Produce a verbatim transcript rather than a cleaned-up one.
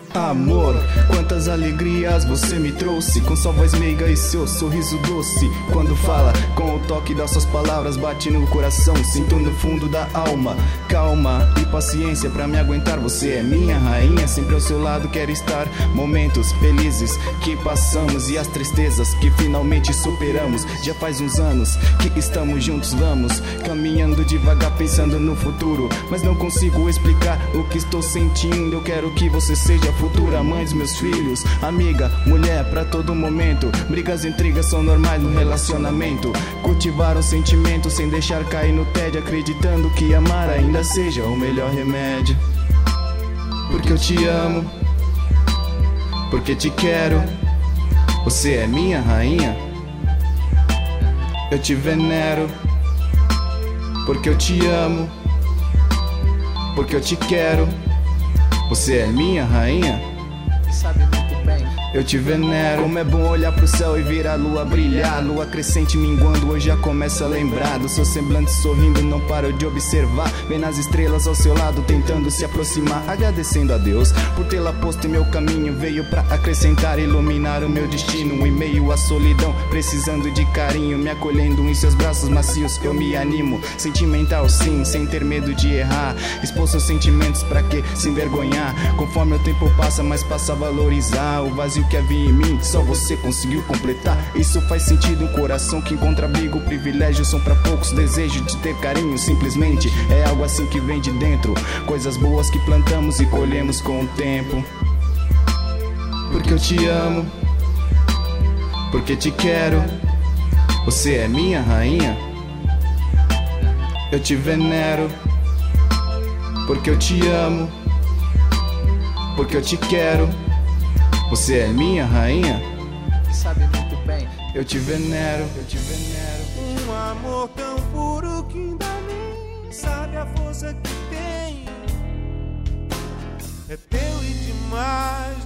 Amor, quantas alegrias você me trouxe, com sua voz meiga e seu sorriso doce. Quando fala, com o toque das suas palavras, bate no coração, sinto no fundo da alma. Calma e paciência pra me aguentar, você é minha rainha, sempre ao seu lado quero estar. Momentos felizes que passamos e as tristezas que finalmente superamos. Já faz uns anos que estamos juntos, vamos caminhando devagar pensando no futuro, mas não consigo explicar o que estou sentindo. Eu quero que você seja a futura mãe dos meus filhos, amiga, mulher pra todo momento. Brigas e intrigas são normais no relacionamento. Cultivar um sentimento sem deixar cair no tédio, acreditando que amar ainda seja o melhor remédio. Porque eu te amo, porque te quero, você é minha rainha. Eu te venero, porque eu te amo, porque eu te quero, você é minha rainha. Sabe muito bem. Eu te venero. Como é bom olhar pro céu e ver a lua brilhar. Lua crescente minguando, hoje já começo a lembrar do seu semblante sorrindo, não paro de observar. Vendo as estrelas ao seu lado, tentando se aproximar. Agradecendo a Deus por tê-la posto em meu caminho. Veio pra acrescentar, iluminar o meu destino. Em meio à solidão, precisando de carinho, me acolhendo em seus braços macios, eu me animo. Sentimental sim, sem ter medo de errar. Expor seus sentimentos pra que se envergonhar. Conforme o tempo passa, mais passa a valorizar o vazio que havia em mim, só você conseguiu completar. Isso faz sentido, um coração que encontra abrigo. Privilégios são pra poucos, desejo de ter carinho. Simplesmente é algo assim que vem de dentro. Coisas boas que plantamos e colhemos com o tempo. Porque eu te amo, porque te quero, você é minha rainha. Eu te venero, porque eu te amo, porque eu te quero, você é minha rainha. Sabe muito bem. Eu te venero, eu te venero. Um amor tão puro que ainda nem sabe a força que tem. É teu e demais.